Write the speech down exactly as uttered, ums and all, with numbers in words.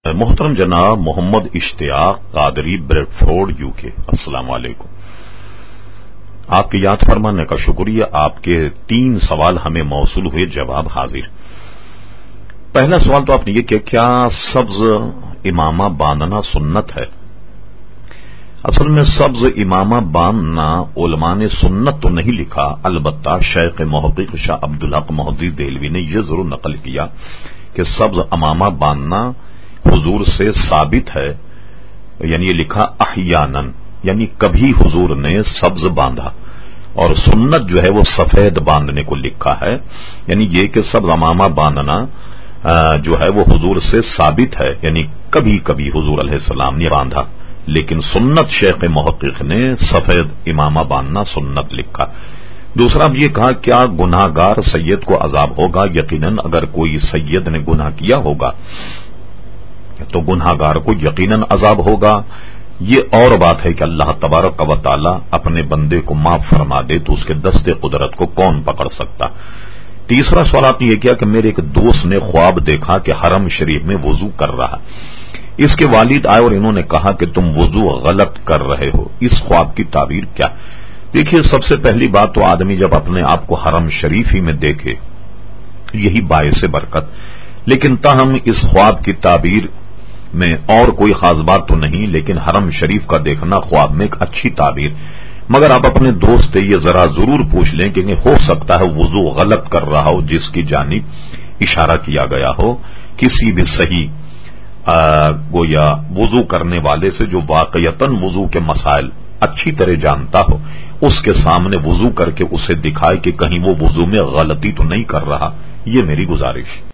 محترم جناب Muhammad Ishtiaq Qadri Bradford U K, السلام علیکم۔ آپ کے یاد فرمانے کا شکریہ۔ آپ کے تین سوال ہمیں موصول ہوئے، جواب حاضر۔ پہلا سوال تو آپ نے یہ کیا کیا سبز امامہ باندھنا سنت ہے؟ اصل میں سبز امامہ باندھنا علماء نے سنت تو نہیں لکھا، البتہ شیخ محقق شاہ عبدالحق محدث دہلوی نے یہ ضرور نقل کیا کہ سبز امامہ باندھنا حضور سے ثابت ہے، یعنی یہ لکھا احیاناً، یعنی کبھی حضور نے سبز باندھا، اور سنت جو ہے وہ سفید باندھنے کو لکھا ہے، یعنی یہ کہ سبز امامہ باندھنا جو ہے وہ حضور سے ثابت ہے، یعنی کبھی کبھی حضور علیہ السلام نے باندھا، لیکن سنت شیخ محقق نے سفید امامہ باندھنا سنت لکھا۔ دوسرا یہ کہا کیا گناہ گار سید کو عذاب ہوگا؟ یقیناً اگر کوئی سید نے گناہ کیا ہوگا تو گناہ گار کو یقیناً عذاب ہوگا۔ یہ اور بات ہے کہ اللہ تبارک و تعالی اپنے بندے کو معاف فرما دے تو اس کے دست قدرت کو کون پکڑ سکتا۔ تیسرا سوال آپ نے یہ کیا کہ میرے ایک دوست نے خواب دیکھا کہ حرم شریف میں وضو کر رہا، اس کے والد آئے اور انہوں نے کہا کہ تم وضو غلط کر رہے ہو، اس خواب کی تعبیر کیا؟ دیکھیے، سب سے پہلی بات تو آدمی جب اپنے آپ کو حرم شریف ہی میں دیکھے یہی باعث برکت، لیکن تاہم اس خواب کی تعبیر میں اور کوئی خاص بات تو نہیں، لیکن حرم شریف کا دیکھنا خواب میں ایک اچھی تعبیر۔ مگر آپ اپنے دوست سے یہ ذرا ضرور پوچھ لیں کہ ہو سکتا ہے وضو غلط کر رہا ہو جس کی جانب اشارہ کیا گیا ہو، کسی بھی صحیح گویا وضو کرنے والے سے جو واقعتاً وضو کے مسائل اچھی طرح جانتا ہو، اس کے سامنے وضو کر کے اسے دکھائے کہ کہیں وہ وضو میں غلطی تو نہیں کر رہا۔ یہ میری گزارش۔